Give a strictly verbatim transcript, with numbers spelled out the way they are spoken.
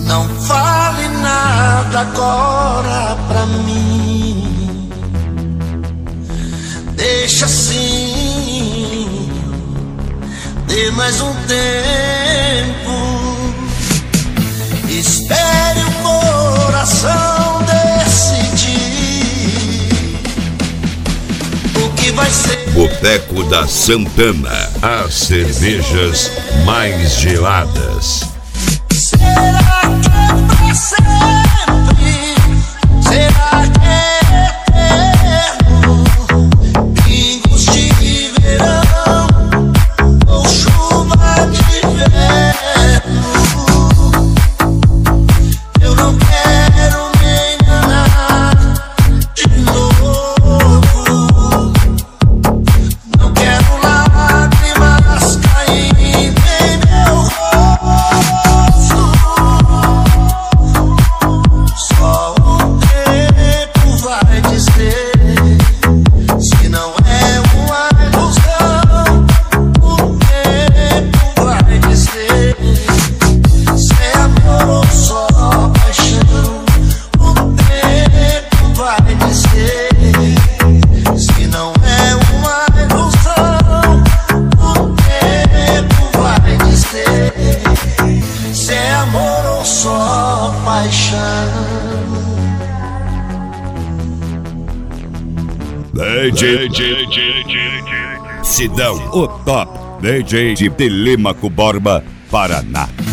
Não fale nada agora pra mim, deixa assim, dê mais um tempo, espere o coração decidir o que vai ser. Boteco da Santana, as cervejas mais geladas. Será que é pra sempre? Será que é eterno? Pingos de verão ou chuva de inverno? Eu não quero me enganar de novo. Não quero lágrimas caindo em meu rosto. Só o tempo vai dizer se não é uma ilusão. O tempo vai dizer se é amor ou só paixão. O tempo vai dizer se não é uma ilusão. O tempo vai dizer se é amor ou só paixão. D J Sidão, o top D J de Telêmaco Borba, Paraná.